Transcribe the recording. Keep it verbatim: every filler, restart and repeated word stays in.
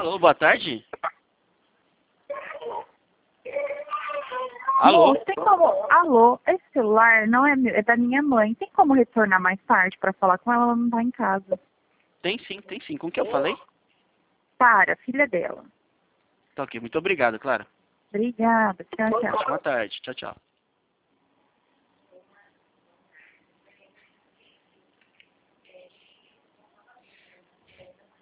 Alô, boa tarde. Alô? Moço, tem como... Alô, esse celular não é meu, é da minha mãe. Tem como retornar mais tarde pra falar com ela? Ela não tá em casa. Tem sim, tem sim. Com que eu falei? Para, filha dela. Tá ok, muito obrigado, Clara. Obrigada. Tchau, tchau. Boa tarde. Tchau, tchau.